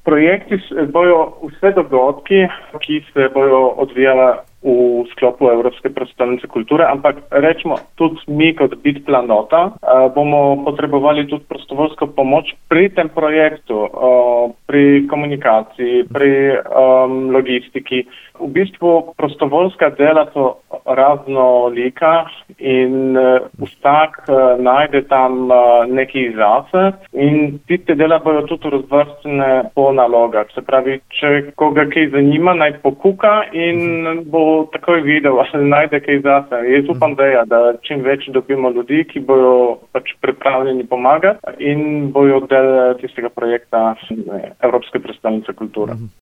Projekti bojo vse dogodki, ki se bojo odvijala v sklopu Evropske prestolnice kulture, ampak rečemo, tudi mi kot Bit Planota bomo potrebovali tudi prostovoljsko pomoč pri tem projektu, pri komunikaciji, pri logistiki. V bistvu prostovoljska dela so raznolika in vsak najde tam nekaj zase in tiste dela bojo tudi razvrstene po nalogah. Se pravi, če koga kaj zanima, naj pokuka in bo takoj videl, ali najde kaj zase. Jaz upam, da čim več dobimo ljudi, ki bojo pač pripravljeni pomagati in bojo del tistega projekta Evropske prestolnice kulture.